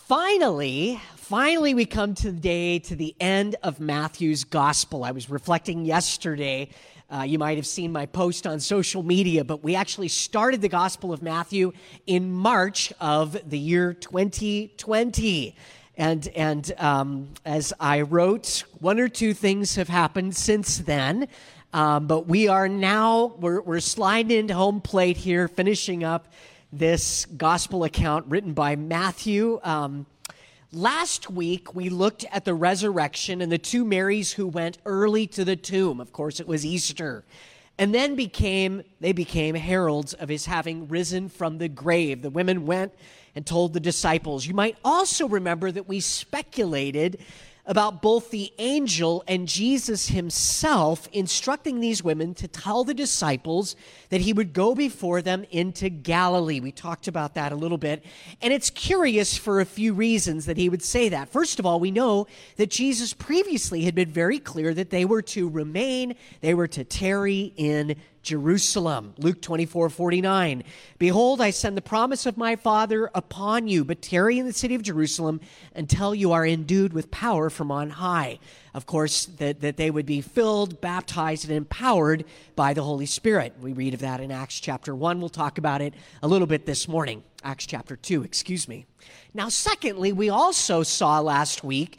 Finally, we come today to the end of Matthew's gospel. I was reflecting yesterday. You might have seen my post on social media, but we actually started the Gospel of Matthew in March of the year 2020. And as I wrote, one or two things have happened since then. But we are now, we're sliding into home plate here, finishing up this gospel account written by Matthew. Last week, we looked at the resurrection and the two Marys who went early to the tomb. Of course, it was Easter. And then they became heralds of his having risen from the grave. The women went and told the disciples. You might also remember that we speculated about both the angel and Jesus himself instructing these women to tell the disciples that he would go before them into Galilee. We talked about that a little bit, and it's curious for a few reasons that he would say that. First of all, we know that Jesus previously had been very clear that they were to remain, they were to tarry in Jerusalem. Luke 24:49. Behold, I send the promise of my Father upon you, but tarry in the city of Jerusalem until you are endued with power from on high. Of course, that they would be filled, baptized, and empowered by the Holy Spirit. We read of that in Acts chapter 1. We'll talk about it a little bit this morning. Acts chapter 2, excuse me. Now, secondly, we also saw last week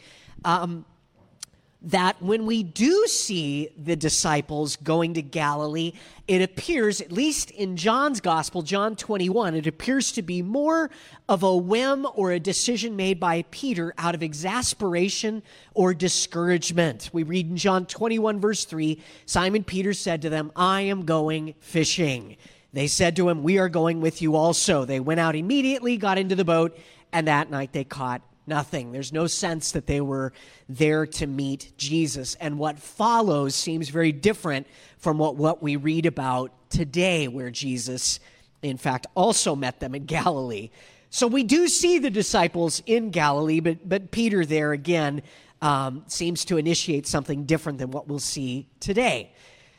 that when we do see the disciples going to Galilee, it appears, at least in John's gospel, John 21, it appears to be more of a whim or a decision made by Peter out of exasperation or discouragement. We read in John 21, verse 3, Simon Peter said to them, I am going fishing. They said to him, we are going with you also. They went out immediately, got into the boat, and that night they caught nothing. There's no sense that they were there to meet Jesus. And what follows seems very different from what we read about today, where Jesus, in fact, also met them in Galilee. So we do see the disciples in Galilee, but Peter there again seems to initiate something different than what we'll see today.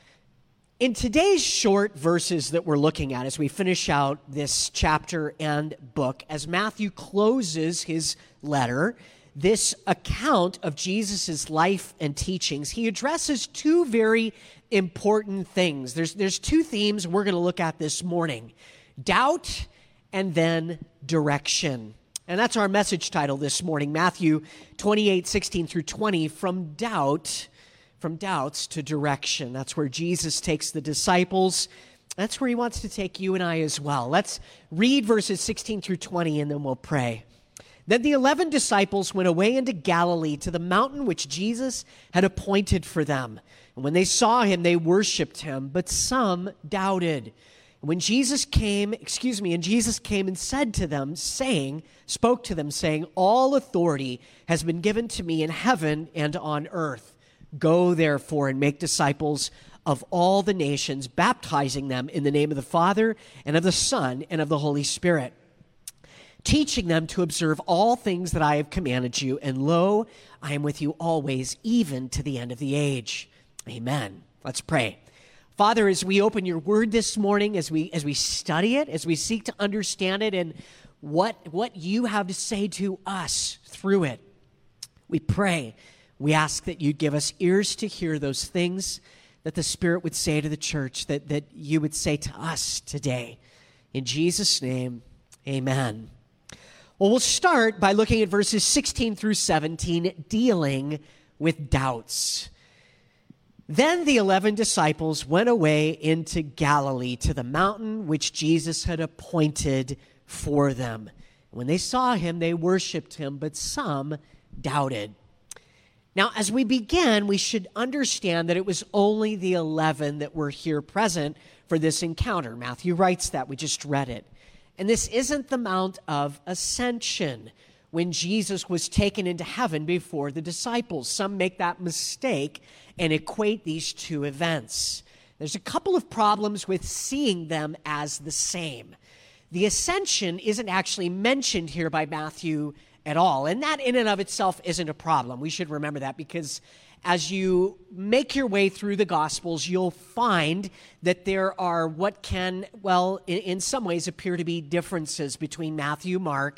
In today's short verses that we're looking at as we finish out this chapter and book, as Matthew closes his letter, this account of Jesus' life and teachings, he addresses two very important things. There's two themes we're going to look at this morning: doubt and then direction. And that's our message title this morning, Matthew 28:16 through 20, from doubts to direction. That's where Jesus takes the disciples. That's where he wants to take you and I as well. Let's read verses 16 through 20 and then we'll pray. Then the 11 disciples went away into Galilee to the mountain which Jesus had appointed for them. And when they saw him, they worshiped him, but some doubted. And when Jesus came and said to them, spoke to them, saying, all authority has been given to me in heaven and on earth. Go, therefore, and make disciples of all the nations, baptizing them in the name of the Father and of the Son and of the Holy Spirit, teaching them to observe all things that I have commanded you. And lo, I am with you always, even to the end of the age. Amen. Let's pray. Father, as we open your word this morning, as we study it, as we seek to understand it and what you have to say to us through it, we pray. We ask that you'd give us ears to hear those things that the Spirit would say to the church, that you would say to us today. In Jesus' name, amen. Well, we'll start by looking at verses 16 through 17, dealing with doubts. Then the 11 disciples went away into Galilee to the mountain which Jesus had appointed for them. When they saw him, they worshiped him, but some doubted. Now, as we begin, we should understand that it was only the 11 that were here present for this encounter. Matthew writes that. We just read it. And this isn't the Mount of Ascension, when Jesus was taken into heaven before the disciples. Some make that mistake and equate these two events. There's a couple of problems with seeing them as the same. The ascension isn't actually mentioned here by Matthew at all. And that in and of itself isn't a problem. We should remember that, because as you make your way through the Gospels, you'll find that there are what can, in some ways appear to be differences between Matthew, Mark,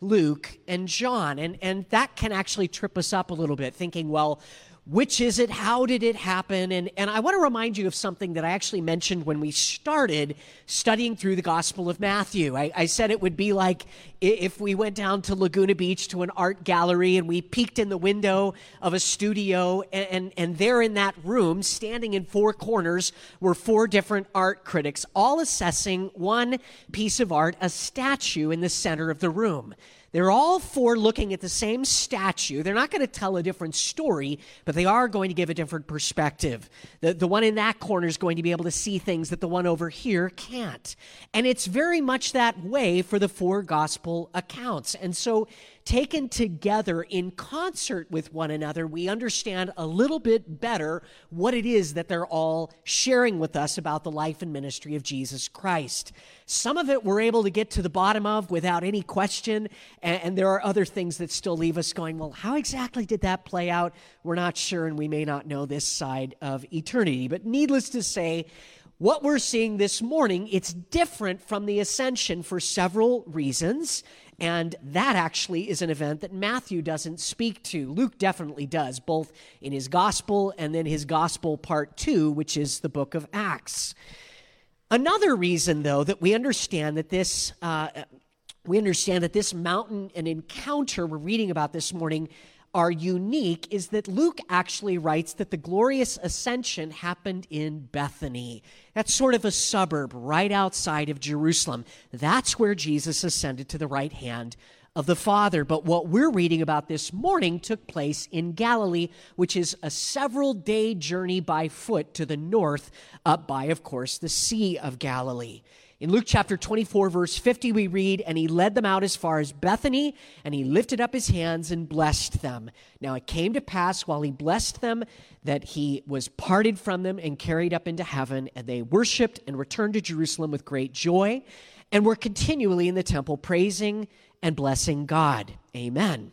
Luke, and John. And that can actually trip us up a little bit, thinking, well, which is it? How did it happen? And I want to remind you of something that I actually mentioned when we started studying through the Gospel of Matthew. I said it would be like if we went down to Laguna Beach to an art gallery and we peeked in the window of a studio, and there in that room, standing in four corners, were four different art critics, all assessing one piece of art, a statue in the center of the room. They're all four looking at the same statue. They're not going to tell a different story, but they are going to give a different perspective. The one in that corner is going to be able to see things that the one over here can't. And it's very much that way for the four gospel accounts. And so taken together in concert with one another, we understand a little bit better what it is that they're all sharing with us about the life and ministry of Jesus Christ. Some of it we're able to get to the bottom of without any question, and there are other things that still leave us going, well, how exactly did that play out? We're not sure, and we may not know this side of eternity. But needless to say, what we're seeing this morning, it's different from the ascension for several reasons. And that actually is an event that Matthew doesn't speak to. Luke definitely does, both in his gospel and then his gospel part 2, which is the book of Acts. Another reason, though, that we understand that this mountain and encounter we're reading about this morning are unique is that Luke actually writes that the glorious ascension happened in Bethany. That's sort of a suburb right outside of Jerusalem. That's where Jesus ascended to the right hand of the Father. But what we're reading about this morning took place in Galilee, which is a several-day journey by foot to the north, up by, of course, the Sea of Galilee. In Luke chapter 24, verse 50, we read, "And he led them out as far as Bethany, and he lifted up his hands and blessed them. Now it came to pass while he blessed them that he was parted from them and carried up into heaven, and they worshiped and returned to Jerusalem with great joy, and were continually in the temple praising and blessing God." Amen.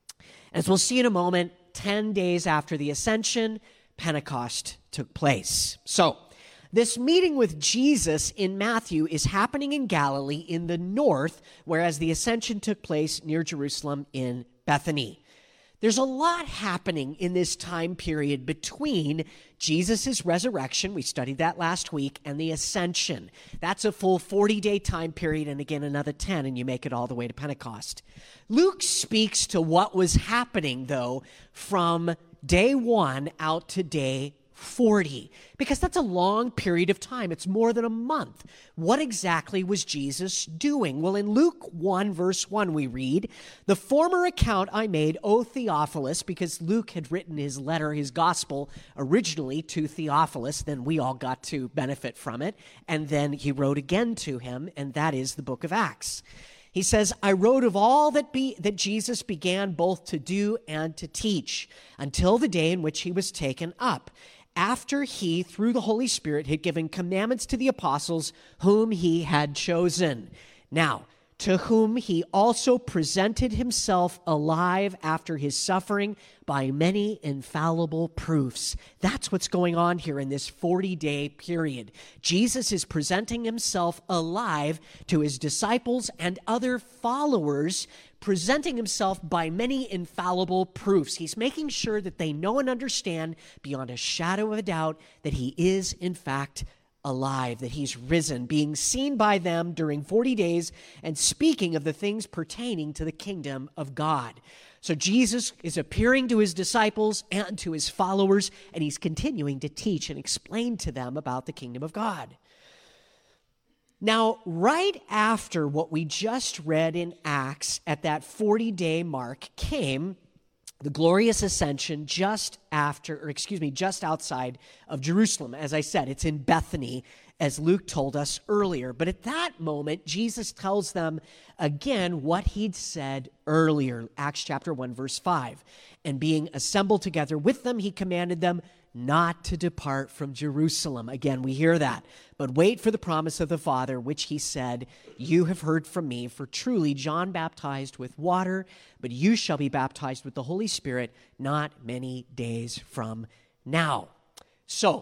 As we'll see in a moment, 10 days after the ascension, Pentecost took place. So, this meeting with Jesus in Matthew is happening in Galilee in the north, whereas the ascension took place near Jerusalem in Bethany. There's a lot happening in this time period between Jesus' resurrection, we studied that last week, and the ascension. That's a full 40-day time period, and again another 10, and you make it all the way to Pentecost. Luke speaks to what was happening, though, from day 1 out to day 40, because that's a long period of time. It's more than a month. What exactly was Jesus doing? Well, in Luke 1, verse 1, we read, "The former account I made, O Theophilus," because Luke had written his letter, his gospel, originally to Theophilus, then we all got to benefit from it, and then he wrote again to him, and that is the book of Acts. He says, "I wrote of all that Jesus began both to do and to teach, until the day in which he was taken up, after he, through the Holy Spirit, had given commandments to the apostles whom he had chosen. Now, to whom he also presented himself alive after his suffering by many infallible proofs." That's what's going on here in this 40-day period. Jesus is presenting himself alive to his disciples and other followers, presenting himself by many infallible proofs. He's making sure that they know and understand beyond a shadow of a doubt that he is, in fact, alive, that he's risen, being seen by them during 40 days and speaking of the things pertaining to the kingdom of God. So Jesus is appearing to his disciples and to his followers, and he's continuing to teach and explain to them about the kingdom of God. Now, right after what we just read in Acts at that 40-day mark came the glorious ascension just outside of Jerusalem. As I said, it's in Bethany, as Luke told us earlier. But at that moment, Jesus tells them again what he'd said earlier, Acts chapter 1, verse 5. "And being assembled together with them, he commanded them not to depart from Jerusalem." Again, we hear that. "But wait for the promise of the Father, which he said, you have heard from me. For truly John baptized with water, but you shall be baptized with the Holy Spirit not many days from now." So,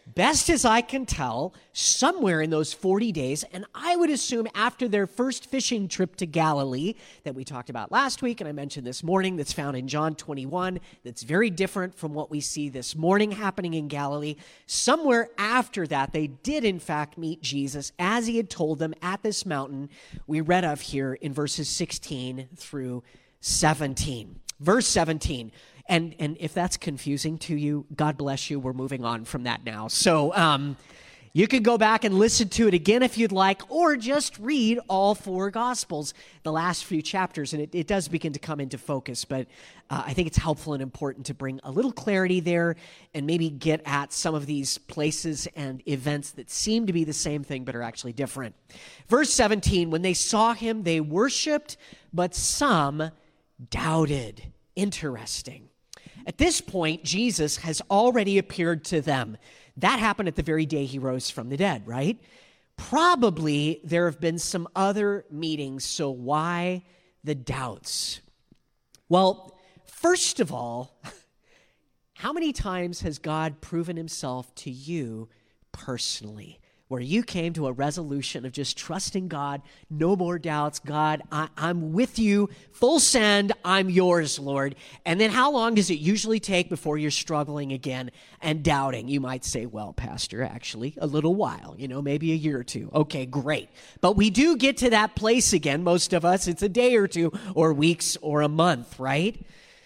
best as I can tell, somewhere in those 40 days, and I would assume after their first fishing trip to Galilee that we talked about last week, and I mentioned this morning, that's found in John 21, that's very different from what we see this morning happening in Galilee. Somewhere after that, they did in fact meet Jesus as he had told them at this mountain we read of here in verses 16 through 17. Verse 17. And if that's confusing to you, God bless you. We're moving on from that now. So you can go back and listen to it again if you'd like, or just read all four Gospels, the last few chapters, and it does begin to come into focus. But I think it's helpful and important to bring a little clarity there and maybe get at some of these places and events that seem to be the same thing but are actually different. Verse 17, when they saw him, they worshiped, but some doubted. Interesting. At this point, Jesus has already appeared to them. That happened at the very day he rose from the dead, right? Probably there have been some other meetings, so why the doubts? Well, first of all, how many times has God proven himself to you personally, where you came to a resolution of just trusting God, no more doubts, God, I'm with you, full send, I'm yours, Lord. And then how long does it usually take before you're struggling again and doubting? You might say, well, Pastor, actually, a little while, maybe a year or two. Okay, great. But we do get to that place again, most of us. It's a day or two or weeks or a month, right?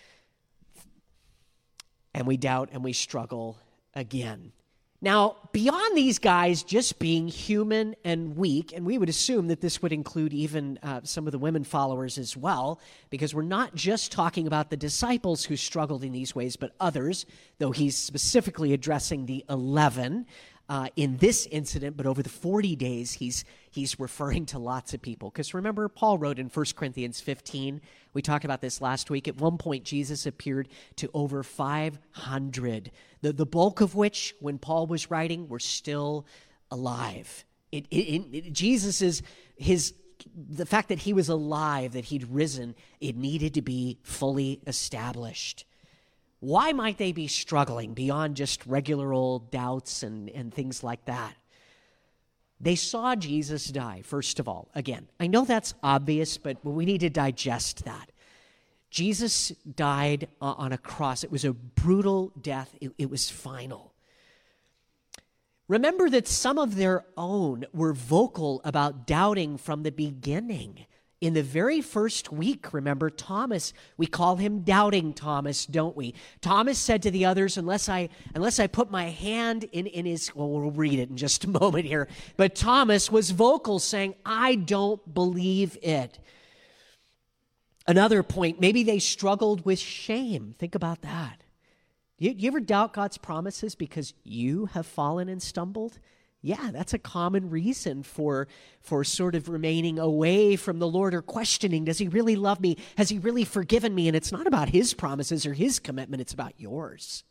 And we doubt and we struggle again. Now, beyond these guys just being human and weak, and we would assume that this would include even some of the women followers as well, because we're not just talking about the disciples who struggled in these ways, but others, though he's specifically addressing the 11 in this incident, but over the 40 days, he's referring to lots of people. Because remember, Paul wrote in 1 Corinthians 15, we talked about this last week, at one point Jesus appeared to over 500, the bulk of which, when Paul was writing, were still alive. The fact that he was alive, that he'd risen, it needed to be fully established. Why might they be struggling beyond just regular old doubts and things like that? They saw Jesus die, first of all. Again, I know that's obvious, but we need to digest that. Jesus died on a cross. It was a brutal death. It was final. Remember that some of their own were vocal about doubting from the beginning. In the very first week, remember, Thomas, we call him Doubting Thomas, don't we? Thomas said to the others, unless I put my hand in his, well, we'll read it in just a moment here, but Thomas was vocal saying, I don't believe it. Another point, maybe they struggled with shame. Think about that. You ever doubt God's promises because you have fallen and stumbled? Yeah, that's a common reason for sort of remaining away from the Lord or questioning, does he really love me? Has he really forgiven me? And it's not about his promises or his commitment, it's about yours.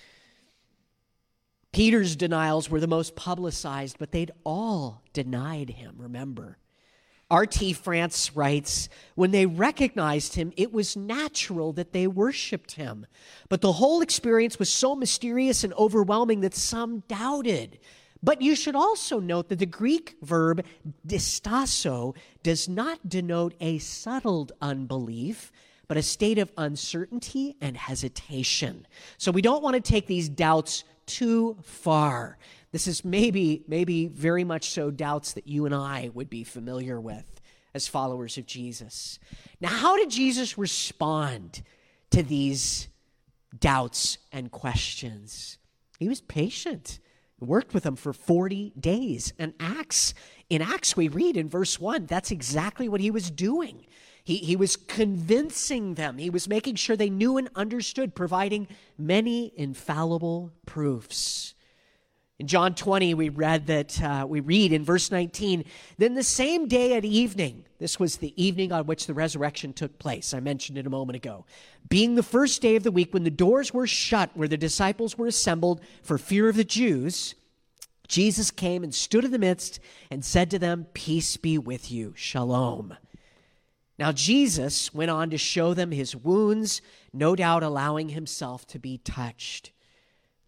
Peter's denials were the most publicized, but they'd all denied him, remember. R.T. France writes, when they recognized him, it was natural that they worshiped him. But the whole experience was so mysterious and overwhelming that some doubted. But you should also note that the Greek verb distasso does not denote a settled unbelief, but a state of uncertainty and hesitation. So we don't want to take these doubts too far. This is maybe very much so doubts that you and I would be familiar with as followers of Jesus. Now, how did Jesus respond to these doubts and questions? He was patient. Worked with them for 40 days. And in Acts we read in verse 1, that's exactly what he was doing. He was convincing them. He was making sure they knew and understood, providing many infallible proofs. In John 20, we read in verse 19, then the same day at evening, this was the evening on which the resurrection took place, I mentioned it a moment ago, being the first day of the week when the doors were shut where the disciples were assembled for fear of the Jews, Jesus came and stood in the midst and said to them, peace be with you, shalom. Now Jesus went on to show them his wounds, no doubt allowing himself to be touched.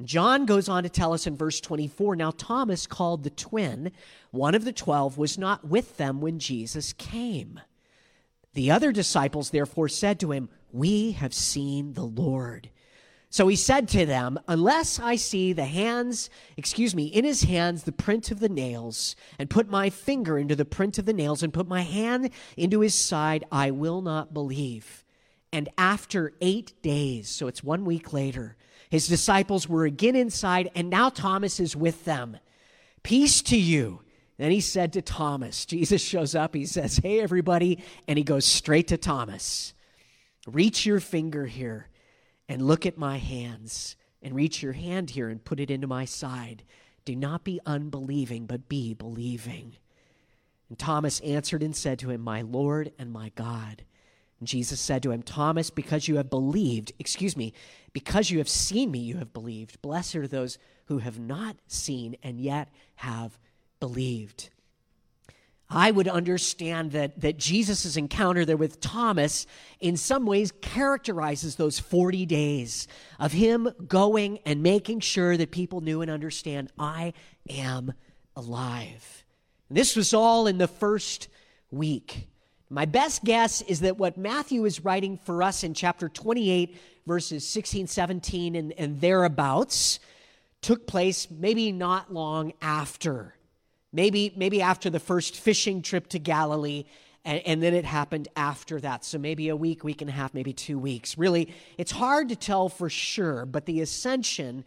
John goes on to tell us in verse 24, now Thomas, called the twin, one of the 12, was not with them when Jesus came. The other disciples therefore said to him, we have seen the Lord. So he said to them, unless I see in his hands the print of the nails, and put my finger into the print of the nails, and put my hand into his side, I will not believe. And after 8 days, so it's 1 week later, his disciples were again inside, and now Thomas is with them. Peace to you. Then he said to Thomas, Jesus shows up, he says, hey, everybody, and he goes straight to Thomas. Reach your finger here and look at my hands, and reach your hand here and put it into my side. Do not be unbelieving, but be believing. And Thomas answered and said to him, my Lord and my God. And Jesus said to him, Thomas, because you have seen me, you have believed. Blessed are those who have not seen and yet have believed. I would understand that Jesus' encounter there with Thomas in some ways characterizes those 40 days of him going and making sure that people knew and understand, I am alive. And this was all in the first week. My best guess is that what Matthew is writing for us in chapter 28, verses 16, 17, and thereabouts, took place maybe not long after. Maybe after the first fishing trip to Galilee, and then it happened after that. So maybe a week, week and a half, maybe 2 weeks. Really, it's hard to tell for sure, but at the ascension,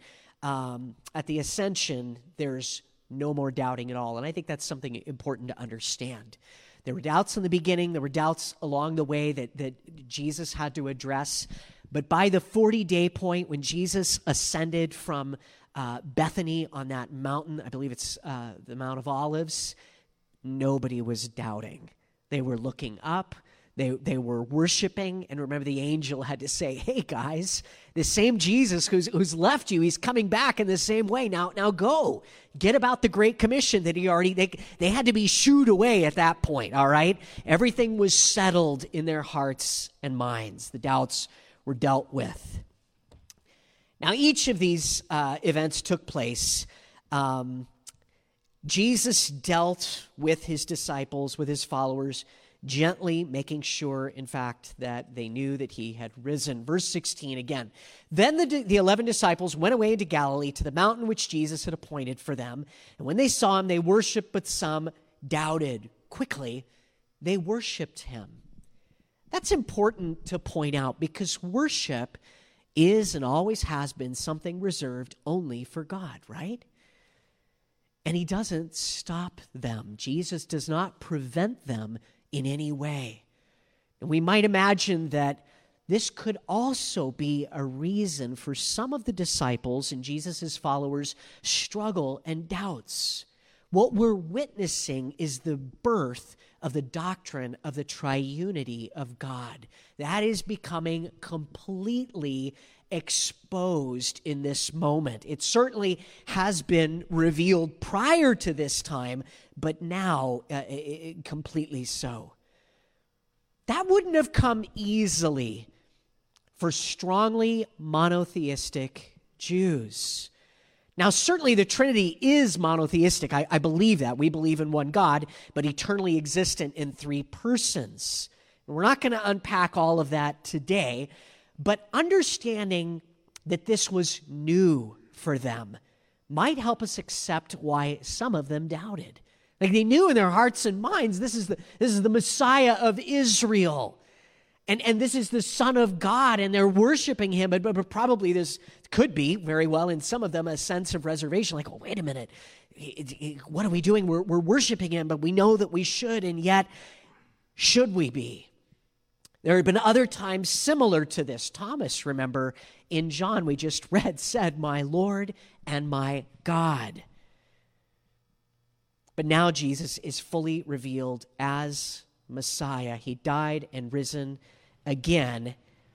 there's no more doubting at all. And I think that's something important to understand. There were doubts in the beginning. There were doubts along the way that Jesus had to address. But by the 40-day point, when Jesus ascended from Bethany on that mountain, I believe it's the Mount of Olives, nobody was doubting. They were looking up. They were worshiping. And remember, the angel had to say, hey, guys, the same Jesus who's left you, he's coming back in the same way. Now go. Get about the Great Commission that they had to be shooed away at that point, all right? Everything was settled in their hearts and minds. The doubts were dealt with. Now, each of these events took place. Jesus dealt with his disciples, with his followers, gently making sure, in fact, that they knew that he had risen. Verse 16 again. Then the 11 disciples went away into Galilee to the mountain which Jesus had appointed for them. And when they saw him, they worshiped, but some doubted. Quickly, they worshiped him. That's important to point out because worship is and always has been something reserved only for God, right? And he doesn't stop them. Jesus does not prevent them in any way. And we might imagine that this could also be a reason for some of the disciples and Jesus' followers' struggle and doubts. What we're witnessing is the birth of the doctrine of the triunity of God. That is becoming completely exposed in this moment. It certainly has been revealed prior to this time, but now completely so. That wouldn't have come easily for strongly monotheistic Jews. Now, certainly the Trinity is monotheistic. I believe that. We believe in one God, but eternally existent in three persons. And we're not going to unpack all of that today, but understanding that this was new for them might help us accept why some of them doubted. Like they knew in their hearts and minds, this is the Messiah of Israel. And this is the Son of God, and they're worshiping him, but probably this could be, very well, in some of them, a sense of reservation, like, oh, wait a minute, what are we doing? We're worshiping him, but we know that we should, and yet, should we be? There have been other times similar to this. Thomas, remember, in John we just read, said, my Lord and my God. But now Jesus is fully revealed as Messiah. He died and risen again.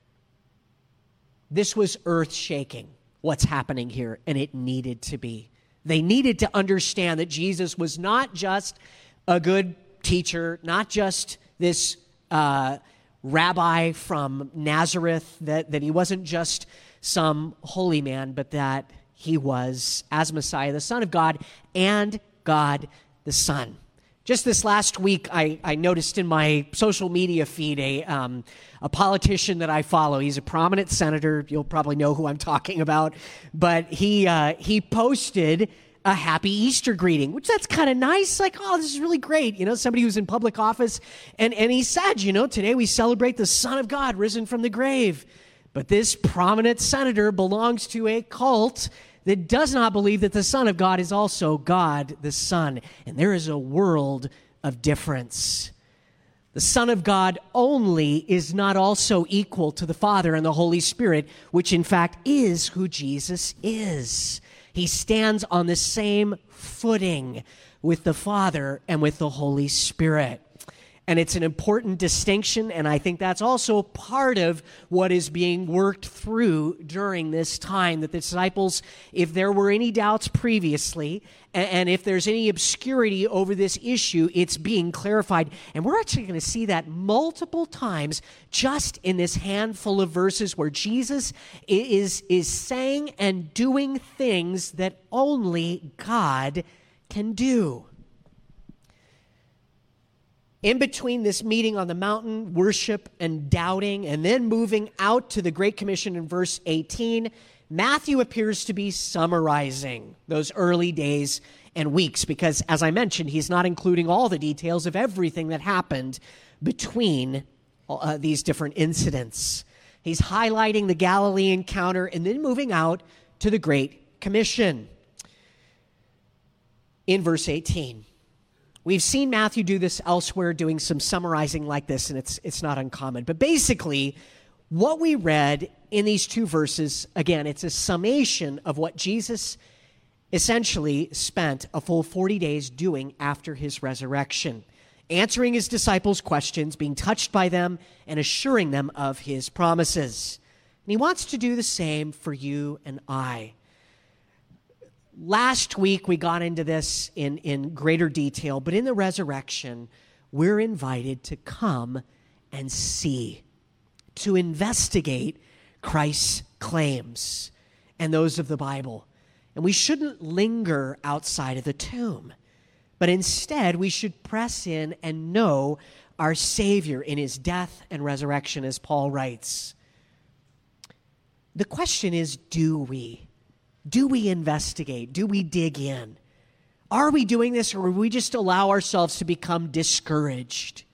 This was earth-shaking, what's happening here, and it needed to be. They needed to understand that Jesus was not just a good teacher, not just this rabbi from Nazareth, that he wasn't just some holy man, but that he was as Messiah, the Son of God, and God the Son. Just this last week, I noticed in my social media feed a politician that I follow. He's a prominent senator. You'll probably know who I'm talking about. But he posted a happy Easter greeting, which that's kind of nice. Like, oh, this is really great. Somebody who's in public office. And he said, today we celebrate the Son of God risen from the grave. But this prominent senator belongs to a cult that does not believe that the Son of God is also God the Son. And there is a world of difference. The Son of God only is not also equal to the Father and the Holy Spirit, which in fact is who Jesus is. He stands on the same footing with the Father and with the Holy Spirit. And it's an important distinction, and I think that's also part of what is being worked through during this time, that the disciples, if there were any doubts previously, and if there's any obscurity over this issue, it's being clarified. And we're actually going to see that multiple times just in this handful of verses where Jesus is saying and doing things that only God can do. In between this meeting on the mountain, worship and doubting, and then moving out to the Great Commission in verse 18, Matthew appears to be summarizing those early days and weeks because, as I mentioned, he's not including all the details of everything that happened between these different incidents. He's highlighting the Galilee encounter and then moving out to the Great Commission. In verse 18. We've seen Matthew do this elsewhere, doing some summarizing like this, and it's not uncommon. But basically, what we read in these two verses, again, it's a summation of what Jesus essentially spent a full 40 days doing after his resurrection, answering his disciples' questions, being touched by them, and assuring them of his promises. And he wants to do the same for you and I. Last week, we got into this in greater detail, but in the resurrection, we're invited to come and see, to investigate Christ's claims and those of the Bible. And we shouldn't linger outside of the tomb, but instead, we should press in and know our Savior in his death and resurrection, as Paul writes. The question is, do we? Do we investigate? Do we dig in? Are we doing this, or will we just allow ourselves to become discouraged?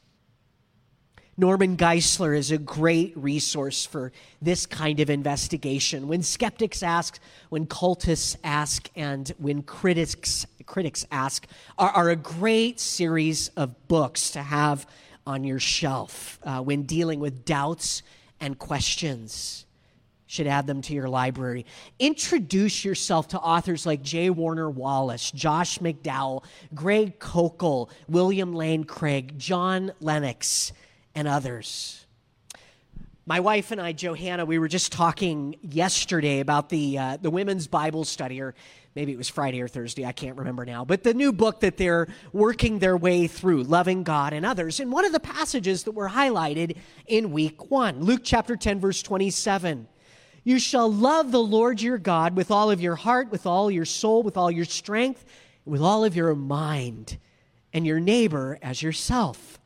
Norman Geisler is a great resource for this kind of investigation. When skeptics ask, when cultists ask, and when critics ask, are a great series of books to have on your shelf when dealing with doubts and questions. Should add them to your library. Introduce yourself to authors like J. Warner Wallace, Josh McDowell, Greg Koukl, William Lane Craig, John Lennox, and others. My wife and I, Johanna, we were just talking yesterday about the women's Bible study, or maybe it was Friday or Thursday, I can't remember now, but the new book that they're working their way through, Loving God and Others. And one of the passages that were highlighted in week 1, Luke chapter 10, verse 27. You shall love the Lord your God with all of your heart, with all your soul, with all your strength, with all of your mind, and your neighbor as yourself.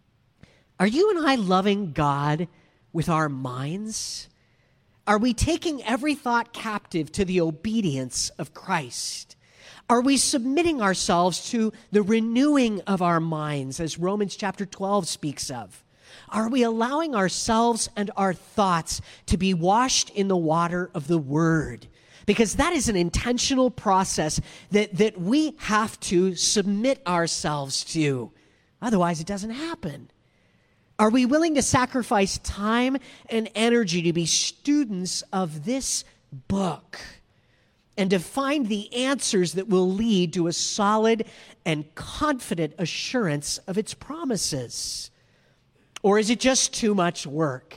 Are you and I loving God with our minds? Are we taking every thought captive to the obedience of Christ? Are we submitting ourselves to the renewing of our minds, as Romans chapter 12 speaks of? Are we allowing ourselves and our thoughts to be washed in the water of the Word? Because that is an intentional process that we have to submit ourselves to. Otherwise, it doesn't happen. Are we willing to sacrifice time and energy to be students of this book and to find the answers that will lead to a solid and confident assurance of its promises? Or is it just too much work?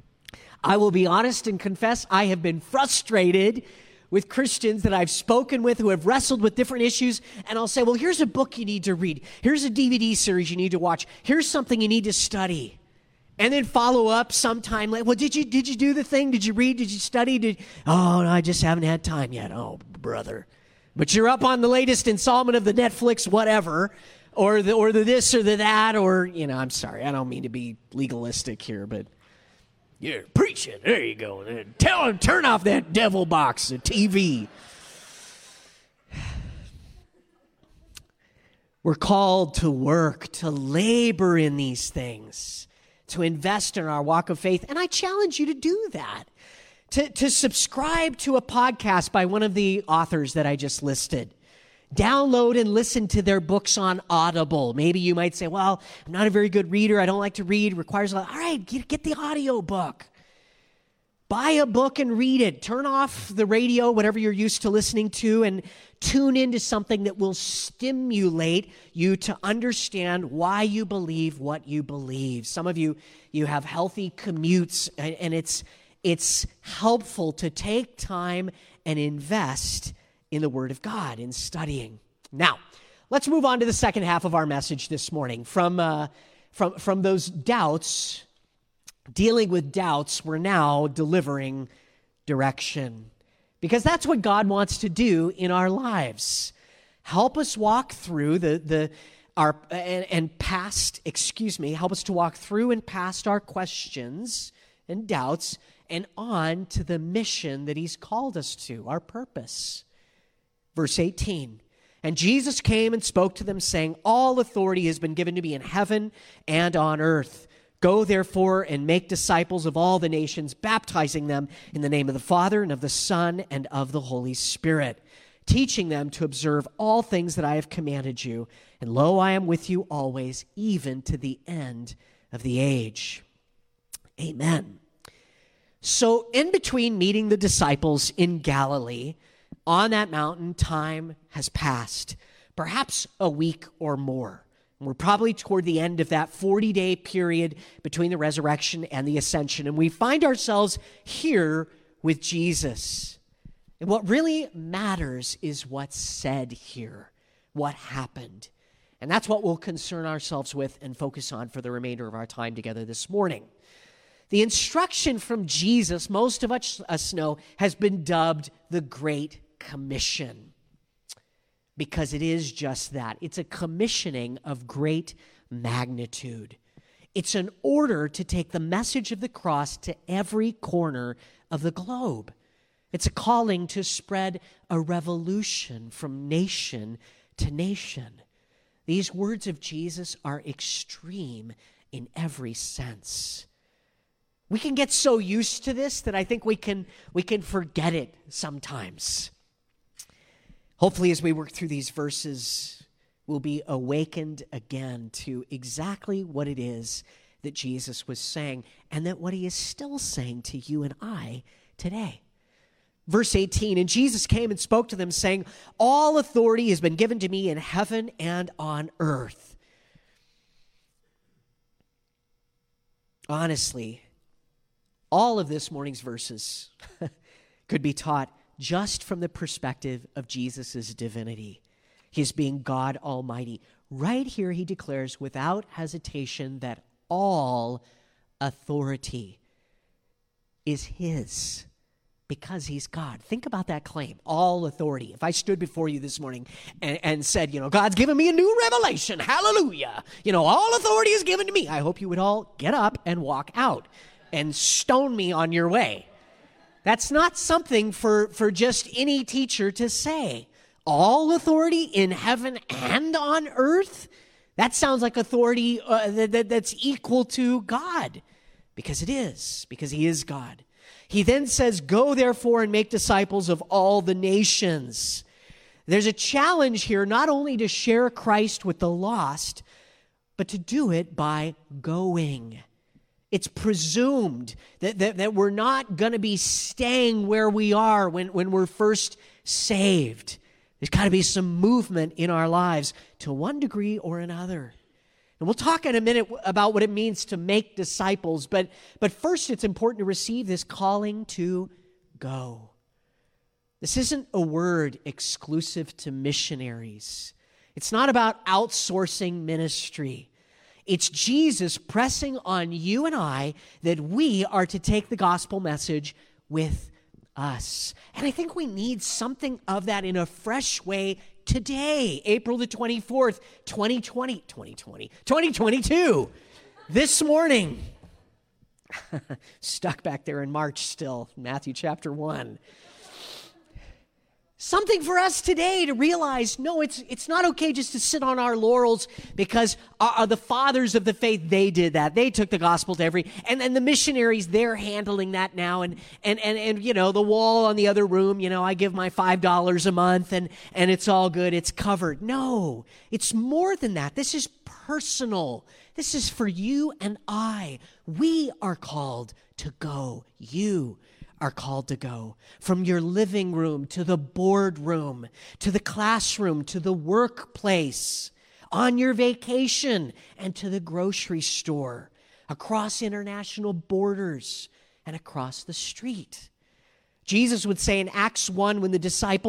I will be honest and confess, I have been frustrated with Christians that I've spoken with who have wrestled with different issues, and I'll say, well, here's a book you need to read. Here's a DVD series you need to watch. Here's something you need to study. And then follow up sometime later. Well, did you do the thing? Did you read? Did you study? Oh, no, I just haven't had time yet. Oh, brother. But you're up on the latest installment of the Netflix whatever, or the this or the that, or, I'm sorry, I don't mean to be legalistic here, but yeah, preach it. There you go. Tell him, turn off that devil box, the TV. We're called to work, to labor in these things, to invest in our walk of faith. And I challenge you to do that, to subscribe to a podcast by one of the authors that I just listed. Download and listen to their books on Audible. Maybe you might say, well, I'm not a very good reader. I don't like to read. It requires a lot. All right, get the audio book. Buy a book and read it. Turn off the radio, whatever you're used to listening to, and tune into something that will stimulate you to understand why you believe what you believe. Some of you have healthy commutes, and it's helpful to take time and invest in the Word of God, in studying. Now, let's move on to the second half of our message this morning. From those doubts, dealing with doubts, we're now delivering direction. Because that's what God wants to do in our lives. Help us walk through help us to walk through and past our questions and doubts and on to the mission that He's called us to, our purpose. Verse 18, and Jesus came and spoke to them, saying, all authority has been given to me in heaven and on earth. Go, therefore, and make disciples of all the nations, baptizing them in the name of the Father and of the Son and of the Holy Spirit, teaching them to observe all things that I have commanded you. And lo, I am with you always, even to the end of the age. Amen. So in between meeting the disciples in Galilee, on that mountain, time has passed, perhaps a week or more. We're probably toward the end of that 40-day period between the resurrection and the ascension, and we find ourselves here with Jesus. And what really matters is what's said here, what happened. And that's what we'll concern ourselves with and focus on for the remainder of our time together this morning. The instruction from Jesus, most of us know, has been dubbed the Great Commission, because it is just that. It's a commissioning of great magnitude. It's an order to take the message of the cross to every corner of the globe. It's a calling to spread a revolution from nation to nation. These words of Jesus are extreme in every sense. We can get so used to this that I think we can forget it sometimes. Hopefully, as we work through these verses, we'll be awakened again to exactly what it is that Jesus was saying, and that what He is still saying to you and I today. Verse 18, and Jesus came and spoke to them, saying, all authority has been given to me in heaven and on earth. Honestly, all of this morning's verses could be taught just from the perspective of Jesus' divinity, His being God Almighty. Right here, He declares without hesitation that all authority is His because He's God. Think about that claim, all authority. If I stood before you this morning and said, God's given me a new revelation, hallelujah, all authority is given to me, I hope you would all get up and walk out and stone me on your way. That's not something for just any teacher to say. All authority in heaven and on earth? That sounds like authority that's equal to God, because it is, because He is God. He then says, go therefore and make disciples of all the nations. There's a challenge here not only to share Christ with the lost, but to do it by going. It's presumed that we're not going to be staying where we are when we're first saved. There's got to be some movement in our lives to one degree or another. And we'll talk in a minute about what it means to make disciples, but first it's important to receive this calling to go. This isn't a word exclusive to missionaries. It's not about outsourcing ministry. It's Jesus pressing on you and I that we are to take the gospel message with us. And I think we need something of that in a fresh way today, April the 24th, 2022. This morning. Stuck back there in March still, Matthew chapter 1. Something for us today to realize, no, it's not okay just to sit on our laurels because the fathers of the faith, they did that. They took the gospel to and the missionaries, they're handling that now. And the wall on the other room, I give my $5 a month and it's all good. It's covered. No, it's more than that. This is personal. This is for you and I. We are called to go. You are called to go from your living room to the boardroom, to the classroom, to the workplace, on your vacation, and to the grocery store, across international borders and across the street. Jesus would say in Acts 1 when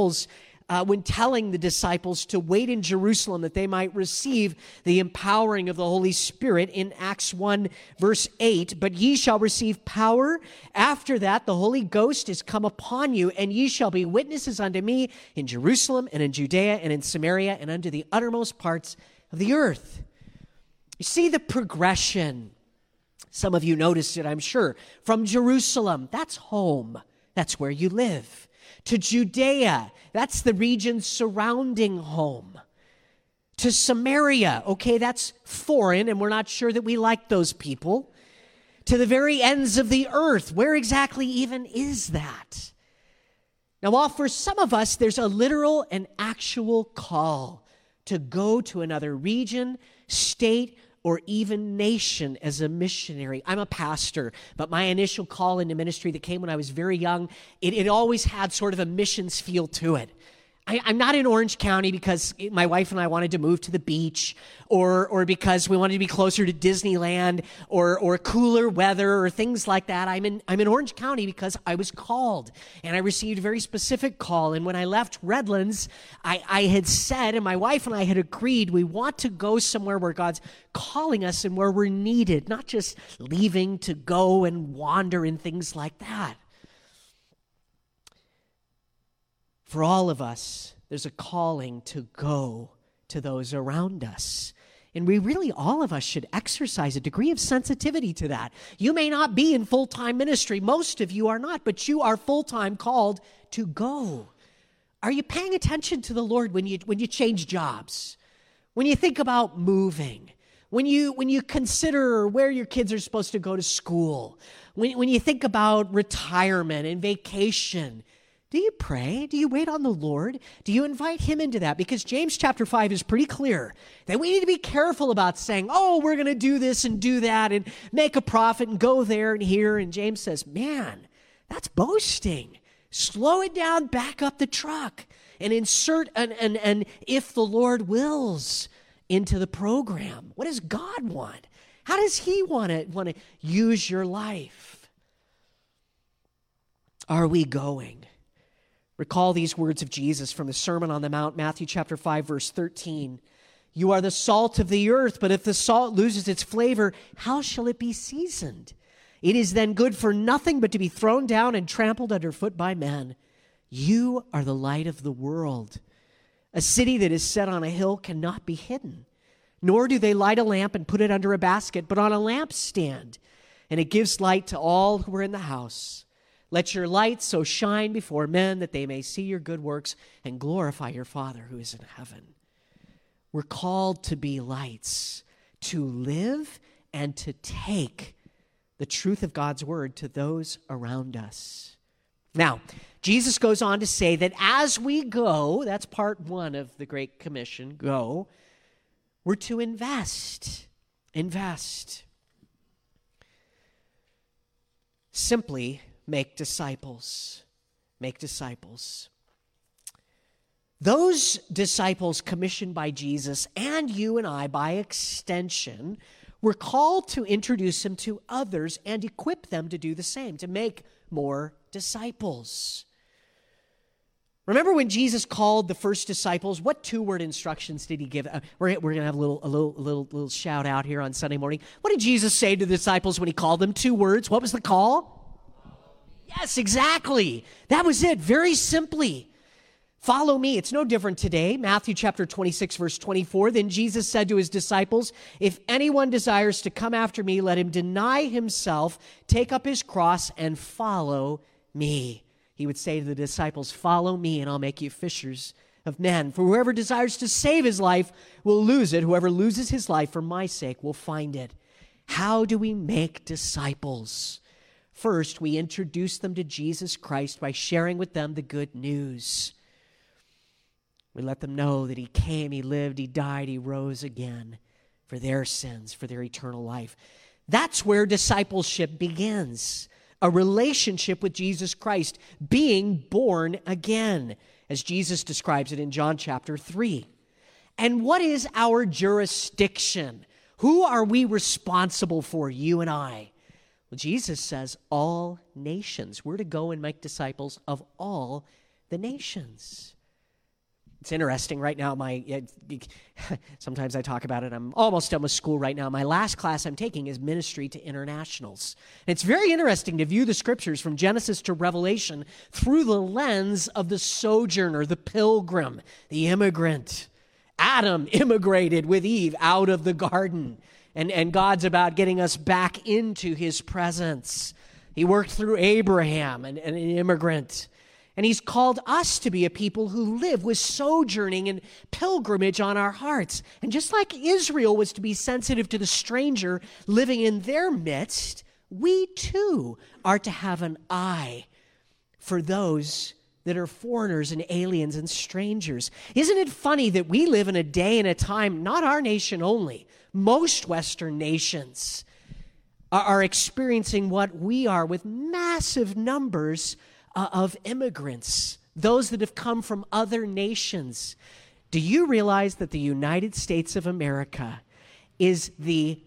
telling the disciples to wait in Jerusalem that they might receive the empowering of the Holy Spirit in Acts 1 verse 8, but ye shall receive power. After that, the Holy Ghost is come upon you, and ye shall be witnesses unto me in Jerusalem and in Judea and in Samaria and unto the uttermost parts of the earth. You see the progression. Some of you noticed it, I'm sure. From Jerusalem, that's home. That's where you live. To Judea, that's the region surrounding home. To Samaria, okay, that's foreign, and we're not sure that we like those people. To the very ends of the earth, where exactly even is that? Now, while for some of us, there's a literal and actual call to go to another region, state, or even nation as a missionary. I'm a pastor, but my initial call into ministry that came when I was very young, it always had sort of a missions feel to it. I'm not in Orange County because my wife and I wanted to move to the beach or because we wanted to be closer to Disneyland or cooler weather or things like that. I'm in Orange County because I was called, and I received a very specific call. And when I left Redlands, I had said, and my wife and I had agreed, we want to go somewhere where God's calling us and where we're needed, not just leaving to go and wander and things like that. For all of us, there's a calling to go to those around us. And we really, all of us should exercise a degree of sensitivity to that. You may not be in full-time ministry. Most of you are not, but you are full-time called to go. Are you paying attention to the Lord when you change jobs? When you think about moving? When you consider where your kids are supposed to go to school? When you think about retirement and vacation? Do you pray? Do you wait on the Lord? Do you invite him into that? Because James chapter 5 is pretty clear that we need to be careful about saying, oh, we're going to do this and do that and make a profit and go there and here. And James says, man, that's boasting. Slow it down, back up the truck, and insert an if the Lord wills into the program. What does God want? How does he want to use your life? Are we going? Recall these words of Jesus from the Sermon on the Mount, Matthew chapter 5, verse 13. You are the salt of the earth, but if the salt loses its flavor, how shall it be seasoned? It is then good for nothing but to be thrown down and trampled underfoot by men. You are the light of the world. A city that is set on a hill cannot be hidden. Nor do they light a lamp and put it under a basket, but on a lampstand, and it gives light to all who are in the house. Let your light so shine before men that they may see your good works and glorify your Father who is in heaven. We're called to be lights, to live and to take the truth of God's word to those around us. Now, Jesus goes on to say that as we go, that's part one of the Great Commission, go, we're to invest. Invest. Simply make disciples. Make disciples. Those disciples commissioned by Jesus and you and I, by extension, were called to introduce him to others and equip them to do the same, to make more disciples. Remember when Jesus called the first disciples? What two-word instructions did he give? We're going to have a little shout out here on Sunday morning. What did Jesus say to the disciples when he called them? 2 words. What was the call? Yes, exactly. That was it. Very simply. Follow me. It's no different today. Matthew chapter 26, verse 24. Then Jesus said to his disciples, if anyone desires to come after me, let him deny himself, take up his cross, and follow me. He would say to the disciples, follow me and I'll make you fishers of men. For whoever desires to save his life will lose it. Whoever loses his life for my sake will find it. How do we make disciples? First, we introduce them to Jesus Christ by sharing with them the good news. We let them know that he came, he lived, he died, he rose again for their sins, for their eternal life. That's where discipleship begins. A relationship with Jesus Christ, being born again, as Jesus describes it in John chapter 3. And what is our jurisdiction? Who are we responsible for, you and I? Well, Jesus says all nations. We're to go and make disciples of all the nations. It's interesting right now, sometimes I talk about it. I'm almost done with school right now. My last class I'm taking is Ministry to Internationals. And it's very interesting to view the scriptures from Genesis to Revelation through the lens of the sojourner, the pilgrim, the immigrant. Adam immigrated with Eve out of the garden, and God's about getting us back into his presence. He worked through Abraham, an immigrant. And he's called us to be a people who live with sojourning and pilgrimage on our hearts. And just like Israel was to be sensitive to the stranger living in their midst, we too are to have an eye for those that are foreigners and aliens and strangers. Isn't it funny that we live in a day and a time, not our nation only, most Western nations are experiencing what we are with massive numbers of immigrants, those that have come from other nations. Do you realize that the United States of America is the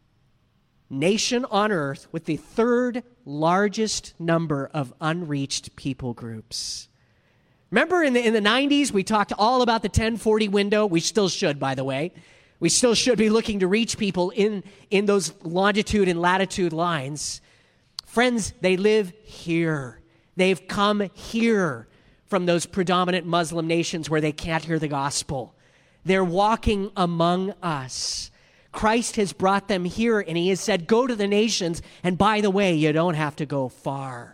nation on earth with the 3rd largest number of unreached people groups? Remember in the 90s, we talked all about the 1040 window. We still should, by the way. We still should be looking to reach people in those longitude and latitude lines. Friends, they live here. They've come here from those predominant Muslim nations where they can't hear the gospel. They're walking among us. Christ has brought them here, and he has said, go to the nations, and by the way, you don't have to go far.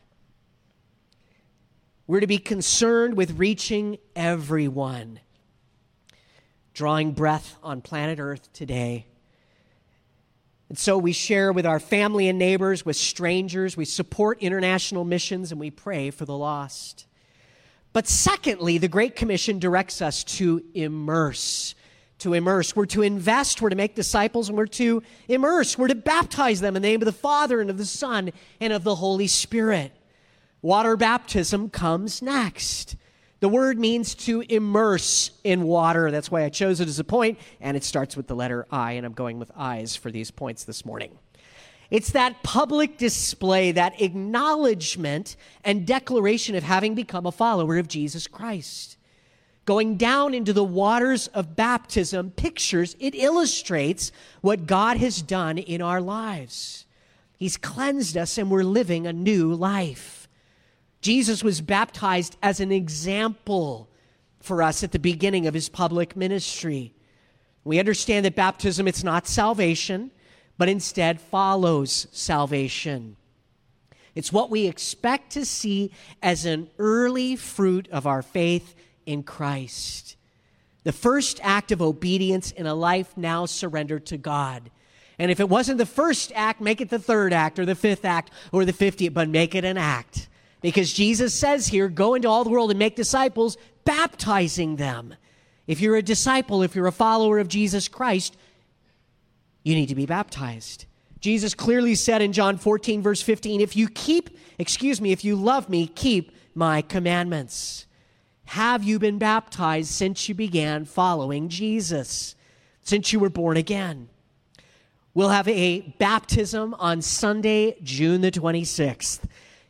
We're to be concerned with reaching everyone. Drawing breath on planet Earth today. And so we share with our family and neighbors, with strangers, we support international missions, and we pray for the lost. But secondly, the Great Commission directs us to immerse. To immerse. We're to invest, we're to make disciples, and we're to immerse. We're to baptize them in the name of the Father and of the Son and of the Holy Spirit. Water baptism comes next. The word means to immerse in water. That's why I chose it as a point, and it starts with the letter I, and I'm going with I's for these points this morning. It's that public display, that acknowledgement and declaration of having become a follower of Jesus Christ. Going down into the waters of baptism it illustrates what God has done in our lives. He's cleansed us, and we're living a new life. Jesus was baptized as an example for us at the beginning of his public ministry. We understand that baptism, it's not salvation, but instead follows salvation. It's what we expect to see as an early fruit of our faith in Christ. The first act of obedience in a life now surrendered to God. And if it wasn't the first act, make it the 3rd act or the 5th act or the 50th, but make it an act. Because Jesus says here, go into all the world and make disciples, baptizing them. If you're a disciple, if you're a follower of Jesus Christ, you need to be baptized. Jesus clearly said in John 14, verse 15, if you love me, keep my commandments. Have you been baptized since you began following Jesus, since you were born again? We'll have a baptism on Sunday, June the 26th.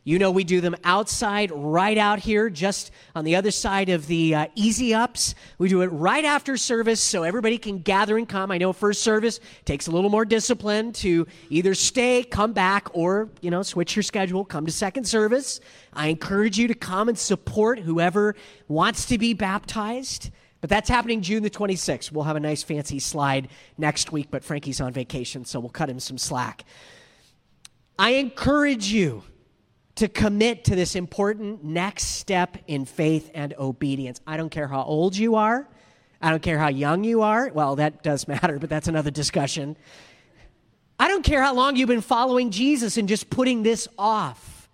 You know we do them outside, right out here, just on the other side of the Easy Ups. We do it right after service so everybody can gather and come. I know first service takes a little more discipline to either stay, come back, or, switch your schedule, come to second service. I encourage you to come and support whoever wants to be baptized. But that's happening June the 26th. We'll have a nice fancy slide next week, but Frankie's on vacation, so we'll cut him some slack. I encourage you to commit to this important next step in faith and obedience. I don't care how old you are. I don't care how young you are. Well, that does matter, but that's another discussion. I don't care how long you've been following Jesus and just putting this off.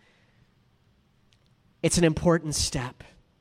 It's an important step.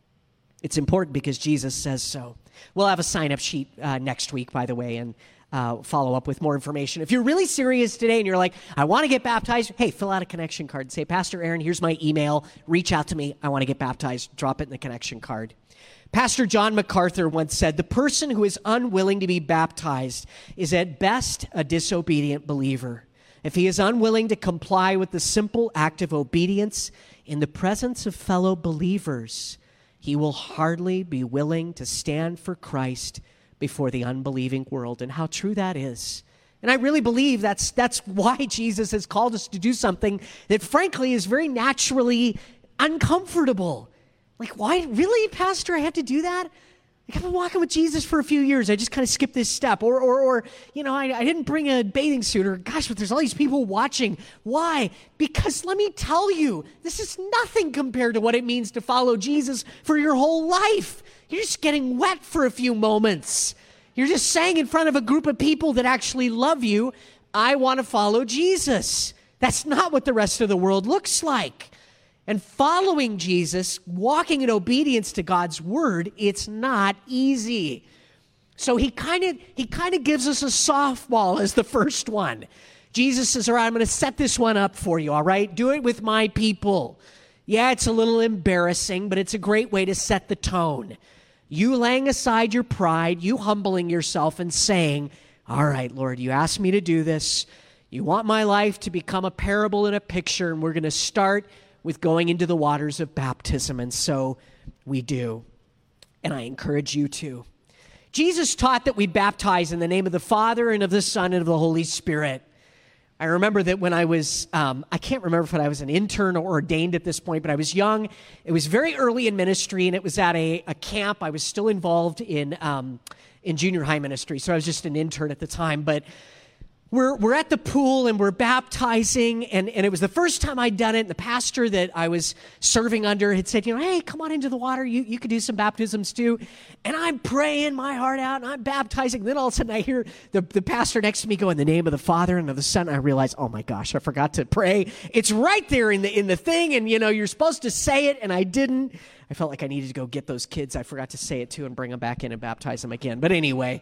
It's important because Jesus says so. We'll have a sign-up sheet next week, by the way, and follow up with more information. If you're really serious today and you're like, I want to get baptized, hey, fill out a connection card. Say, Pastor Aaron, here's my email. Reach out to me. I want to get baptized. Drop it in the connection card. Pastor John MacArthur once said, the person who is unwilling to be baptized is at best a disobedient believer. If he is unwilling to comply with the simple act of obedience in the presence of fellow believers, he will hardly be willing to stand for Christ before the unbelieving world. And how true that is. And I really believe that's why Jesus has called us to do something that frankly is very naturally uncomfortable. Like, why? Really, Pastor, I have to do that? Like, I've been walking with Jesus for a few years. I just kind of skipped this step. Or I didn't bring a bathing suit. Or, gosh, but there's all these people watching. Why? Because let me tell you, this is nothing compared to what it means to follow Jesus for your whole life. You're just getting wet for a few moments. You're just saying in front of a group of people that actually love you, I want to follow Jesus. That's not what the rest of the world looks like. And following Jesus, walking in obedience to God's word, it's not easy. So he kind of gives us a softball as the first one. Jesus says, all right, I'm going to set this one up for you, all right? Do it with my people. Yeah, it's a little embarrassing, but it's a great way to set the tone. You laying aside your pride, you humbling yourself and saying, all right, Lord, you asked me to do this. You want my life to become a parable and a picture, and we're going to start with going into the waters of baptism, and so we do. And I encourage you to. Jesus taught that we baptize in the name of the Father and of the Son and of the Holy Spirit. I remember that when I was, I can't remember if I was an intern or ordained at this point, but I was young. It was very early in ministry, and it was at a camp. I was still involved in junior high ministry, so I was just an intern at the time, but We're at the pool and we're baptizing, and it was the first time I'd done it. And the pastor that I was serving under had said, hey, come on into the water. You could do some baptisms too. And I'm praying my heart out, and I'm baptizing. And then all of a sudden I hear the pastor next to me go, in the name of the Father and of the Son. And I realize, oh my gosh, I forgot to pray. It's right there in the thing, and you're supposed to say it, and I didn't. I felt like I needed to go get those kids I forgot to say it to and bring them back in and baptize them again. But anyway,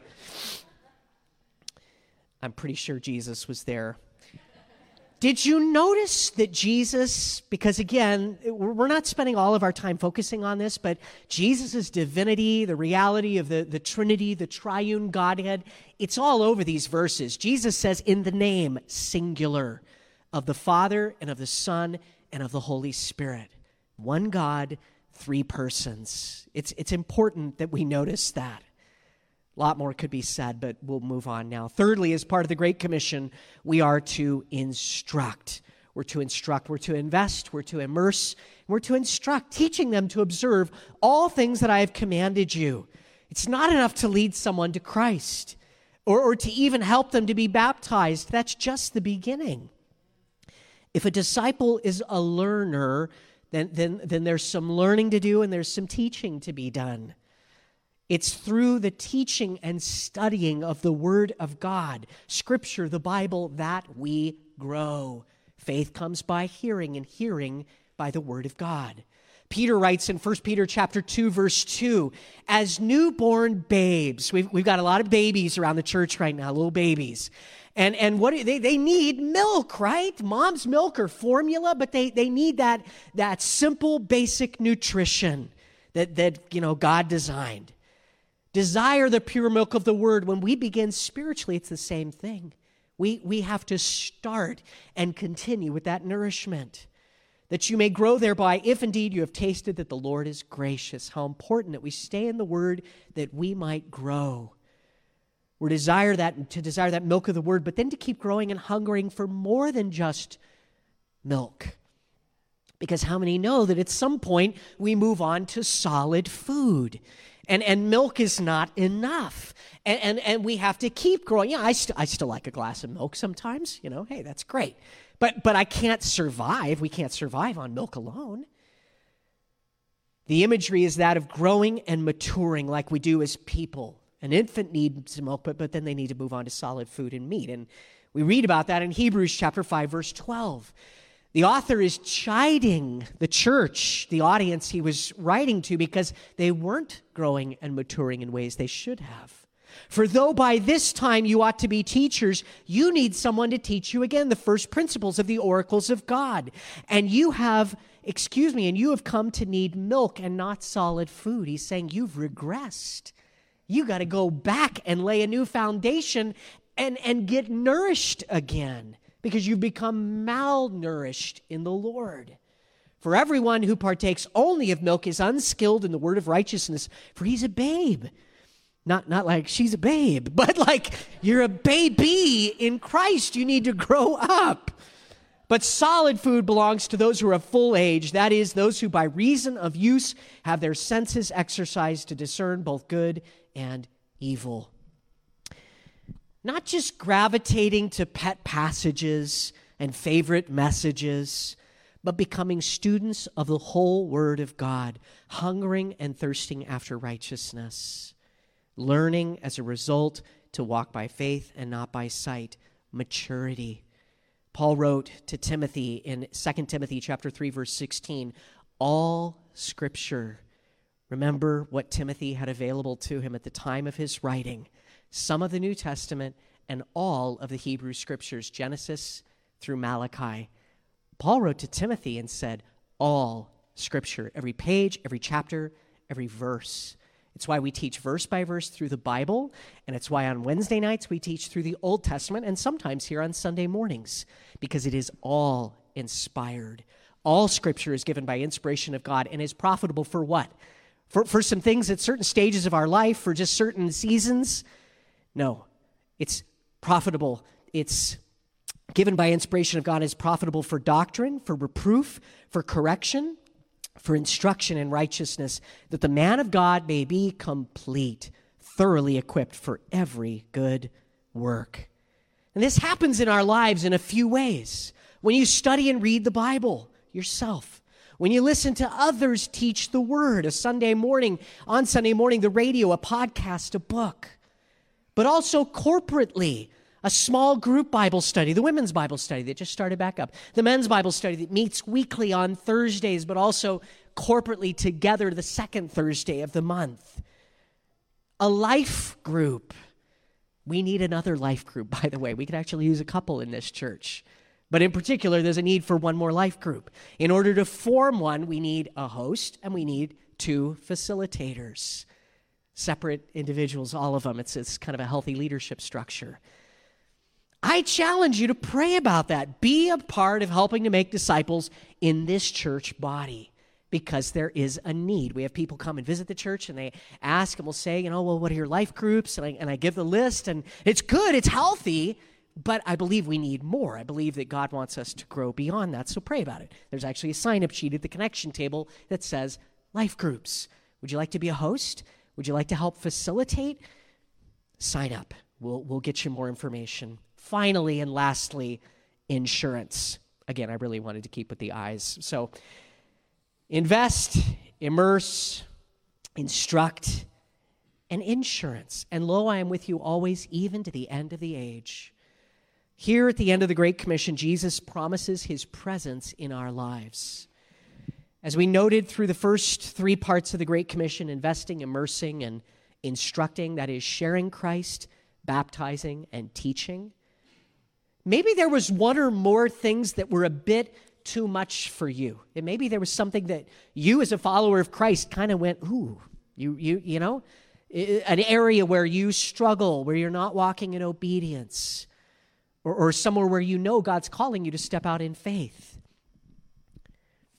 I'm pretty sure Jesus was there. Did you notice that Jesus, because again, we're not spending all of our time focusing on this, but Jesus' divinity, the reality of the Trinity, the triune Godhead, it's all over these verses. Jesus says, in the name, singular, of the Father and of the Son and of the Holy Spirit. One God, three persons. It's important that we notice that. A lot more could be said, but we'll move on now. Thirdly, as part of the Great Commission, we are to instruct. We're to instruct. We're to invest. We're to immerse. We're to instruct, teaching them to observe all things that I have commanded you. It's not enough to lead someone to Christ or to even help them to be baptized. That's just the beginning. If a disciple is a learner, then there's some learning to do and there's some teaching to be done. It's through the teaching and studying of the Word of God, Scripture, the Bible, that we grow. Faith comes by hearing, and hearing by the Word of God. Peter writes in 1 Peter chapter 2, verse 2, as newborn babes, we've got a lot of babies around the church right now, little babies. And what they need milk, right? Mom's milk or formula, but they need that simple, basic nutrition that God designed. Desire the pure milk of the word. When we begin spiritually, it's the same thing. We have to start and continue with that nourishment. that you may grow thereby, if indeed you have tasted that the Lord is gracious. How important that we stay in the Word that we might grow. To desire that milk of the Word, but then to keep growing and hungering for more than just milk. Because how many know that at some point we move on to solid food? And milk is not enough. And we have to keep growing. Yeah, I still like a glass of milk sometimes. Hey, that's great. But I can't survive. We can't survive on milk alone. The imagery is that of growing and maturing like we do as people. An infant needs milk, but then they need to move on to solid food and meat. And we read about that in Hebrews chapter 5, verse 12. The author is chiding the church, the audience he was writing to, because they weren't growing and maturing in ways they should have. For though by this time you ought to be teachers, you need someone to teach you again the first principles of the oracles of God. And you have come to need milk and not solid food. He's saying you've regressed. You got to go back and lay a new foundation and get nourished again, because you've become malnourished in the Lord. For everyone who partakes only of milk is unskilled in the word of righteousness, for he's a babe. Not like she's a babe, but like you're a baby in Christ. You need to grow up. But solid food belongs to those who are of full age, that is, those who by reason of use have their senses exercised to discern both good and evil. Not just gravitating to pet passages and favorite messages, but becoming students of the whole Word of God, hungering and thirsting after righteousness, learning as a result to walk by faith and not by sight, maturity. Paul wrote to Timothy in 2 Timothy chapter 3, verse 16, all Scripture. Remember what Timothy had available to him at the time of his writing. Some of the New Testament and all of the Hebrew Scriptures, Genesis through Malachi. Paul wrote to Timothy and said, all Scripture, every page, every chapter, every verse. It's why we teach verse by verse through the Bible, and it's why on Wednesday nights we teach through the Old Testament, and sometimes here on Sunday mornings, because it is all inspired. All Scripture is given by inspiration of God and is profitable for what? For some things at certain stages of our life, for just certain seasons? No, it's profitable. It's given by inspiration of God, is profitable for doctrine, for reproof, for correction, for instruction in righteousness, that the man of God may be complete, thoroughly equipped for every good work. And this happens in our lives in a few ways. When you study and read the Bible yourself, when you listen to others teach the Word, on Sunday morning, the radio, a podcast, a book, but also corporately, a small group Bible study, the women's Bible study that just started back up, the men's Bible study that meets weekly on Thursdays, but also corporately together the second Thursday of the month. A life group. We need another life group, by the way. We could actually use a couple in this church. But in particular, there's a need for one more life group. In order to form one, we need a host and we need 2 facilitators. Separate individuals, all of them. It's kind of a healthy leadership structure. I challenge you to pray about that. Be a part of helping to make disciples in this church body, because there is a need. We have people come and visit the church, and they ask, and we'll say, well, what are your life groups? And I give the list, and it's good, it's healthy, but I believe we need more. I believe that God wants us to grow beyond that, so pray about it. There's actually a sign-up sheet at the connection table that says life groups. Would you like to be a host? Would you like to help facilitate? Sign up. We'll get you more information. Finally and lastly, insurance. Again, I really wanted to keep with the eyes. So invest, immerse, instruct, and insurance. And lo, I am with you always, even to the end of the age. Here at the end of the Great Commission, Jesus promises his presence in our lives. As we noted through the first 3 parts of the Great Commission, investing, immersing, and instructing, that is sharing Christ, baptizing, and teaching. Maybe there was one or more things that were a bit too much for you. And maybe there was something that you as a follower of Christ kind of went, ooh, you know, an area where you struggle, where you're not walking in obedience, or somewhere where you know God's calling you to step out in faith.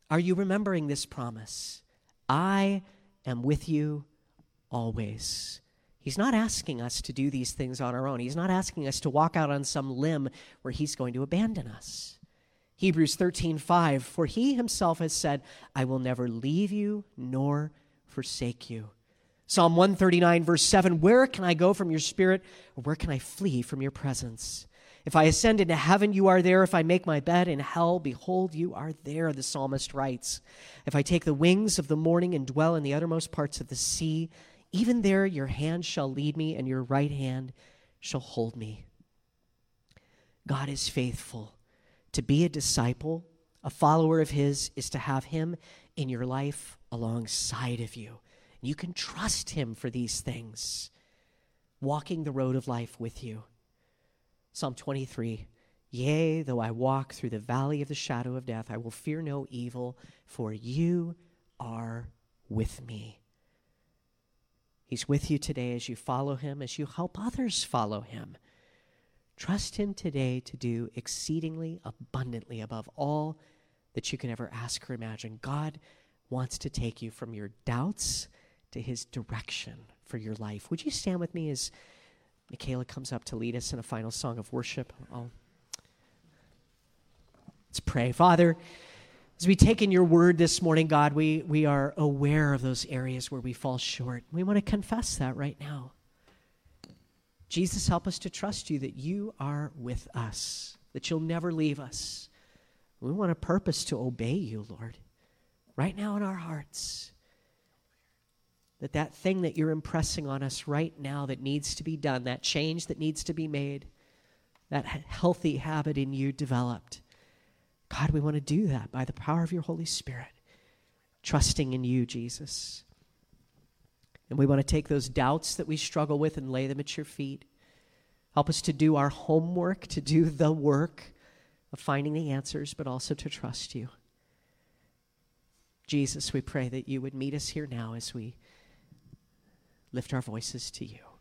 Are you remembering this promise? I am with you always. He's not asking us to do these things on our own. He's not asking us to walk out on some limb where he's going to abandon us. Hebrews 13:5, for he himself has said, I will never leave you nor forsake you. Psalm 139, verse 7, where can I go from your spirit, or where can I flee from your presence? If I ascend into heaven, you are there. If I make my bed in hell, behold, you are there, the psalmist writes. If I take the wings of the morning and dwell in the uttermost parts of the sea, even there your hand shall lead me, and your right hand shall hold me. God is faithful. To be a disciple, a follower of his, is to have him in your life alongside of you. You can trust him for these things, walking the road of life with you. Psalm 23, yea, though I walk through the valley of the shadow of death, I will fear no evil, for you are with me. He's with you today as you follow him, as you help others follow him. Trust him today to do exceedingly abundantly above all that you can ever ask or imagine. God wants to take you from your doubts to his direction for your life. Would you stand with me as Michaela comes up to lead us in a final song of worship? Let's pray. Father, as we take in your word this morning, God, we are aware of those areas where we fall short. We want to confess that right now. Jesus, help us to trust you that you are with us, that you'll never leave us. We want a purpose to obey you, Lord, right now in our hearts. That thing that you're impressing on us right now that needs to be done, that change that needs to be made, that healthy habit in you developed. God, we want to do that by the power of your Holy Spirit, trusting in you, Jesus. And we want to take those doubts that we struggle with and lay them at your feet. Help us to do our homework, to do the work of finding the answers, but also to trust you. Jesus, we pray that you would meet us here now as we lift our voices to you.